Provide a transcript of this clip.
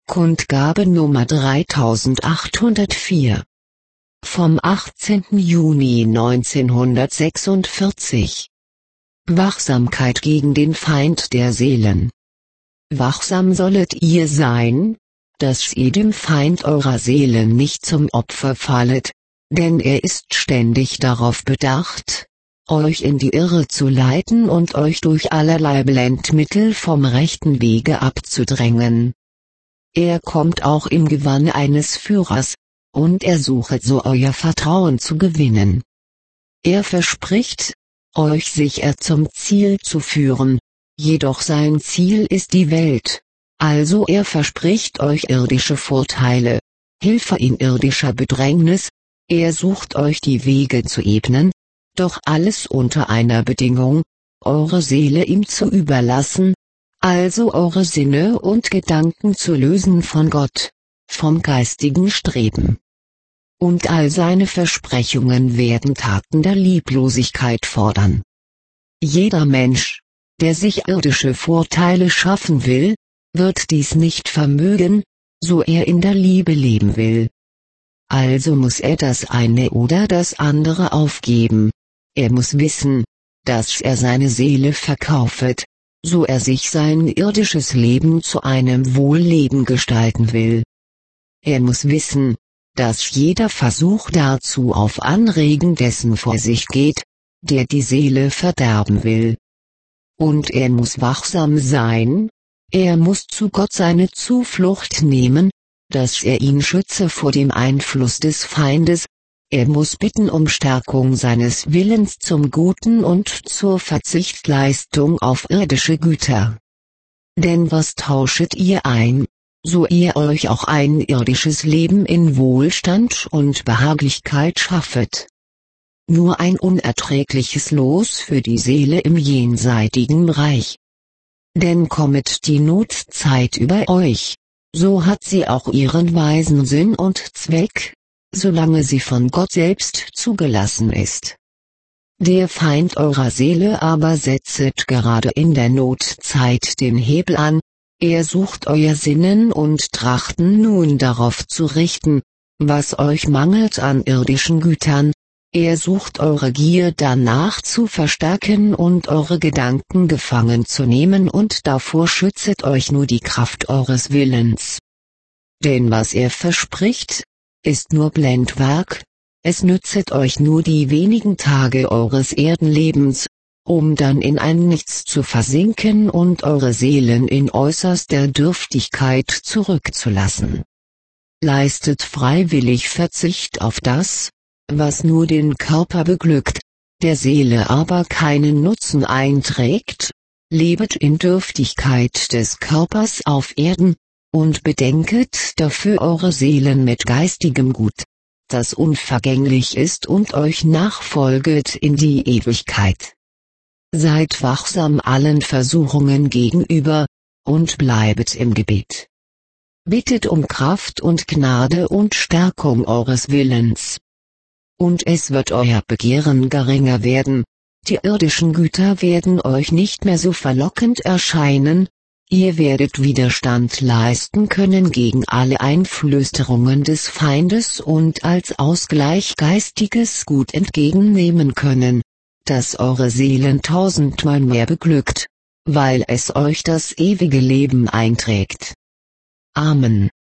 Kundgabe Nummer 3804 vom 18. Juni 1946. Wachsamkeit gegen den Feind der Seelen. Wachsam sollet ihr sein, dass ihr dem Feind eurer Seelen nicht zum Opfer fallet, denn er ist ständig darauf bedacht, euch in die Irre zu leiten und euch durch allerlei Blendmittel vom rechten Wege abzudrängen. Er kommt auch im Gewand eines Führers, und er suchet so euer Vertrauen zu gewinnen. Er verspricht, euch sicher zum Ziel zu führen, jedoch sein Ziel ist die Welt, also er verspricht euch irdische Vorteile, Hilfe in irdischer Bedrängnis, er sucht euch die Wege zu ebnen, doch alles unter einer Bedingung, eure Seele ihm zu überlassen, also eure Sinne und Gedanken zu lösen von Gott, vom geistigen Streben. Und all seine Versprechungen werden Taten der Lieblosigkeit fordern. Jeder Mensch, der sich irdische Vorteile schaffen will, wird dies nicht vermögen, so er in der Liebe leben will. Also muss er das eine oder das andere aufgeben. Er muss wissen, dass er seine Seele verkaufet, so er sich sein irdisches Leben zu einem Wohlleben gestalten will. Er muss wissen, dass jeder Versuch dazu auf Anregen dessen vor sich geht, der die Seele verderben will. Und er muss wachsam sein, er muss zu Gott seine Zuflucht nehmen, dass er ihn schütze vor dem Einfluss des Feindes, er muss bitten um Stärkung seines Willens zum Guten und zur Verzichtleistung auf irdische Güter. Denn was tauschet ihr ein, so ihr euch auch ein irdisches Leben in Wohlstand und Behaglichkeit schaffet? Nur ein unerträgliches Los für die Seele im jenseitigen Reich. Denn kommet die Notzeit über euch, so hat sie auch ihren weisen Sinn und Zweck, solange sie von Gott selbst zugelassen ist. Der Feind eurer Seele aber setzet gerade in der Notzeit den Hebel an, er sucht euer Sinnen und Trachten nun darauf zu richten, was euch mangelt an irdischen Gütern, er sucht eure Gier danach zu verstärken und eure Gedanken gefangen zu nehmen und davor schützet euch nur die Kraft eures Willens. Denn was er verspricht, ist nur Blendwerk, es nützet euch nur die wenigen Tage eures Erdenlebens, um dann in ein Nichts zu versinken und eure Seelen in äußerster Dürftigkeit zurückzulassen. Leistet freiwillig Verzicht auf das, was nur den Körper beglückt, der Seele aber keinen Nutzen einträgt, lebet in Dürftigkeit des Körpers auf Erden, und bedenket dafür eure Seelen mit geistigem Gut, das unvergänglich ist und euch nachfolget in die Ewigkeit. Seid wachsam allen Versuchungen gegenüber, und bleibet im Gebet. Bittet um Kraft und Gnade und Stärkung eures Willens. Und es wird euer Begehren geringer werden, die irdischen Güter werden euch nicht mehr so verlockend erscheinen, ihr werdet Widerstand leisten können gegen alle Einflüsterungen des Feindes und als Ausgleich geistiges Gut entgegennehmen können, das eure Seelen tausendmal mehr beglückt, weil es euch das ewige Leben einträgt. Amen.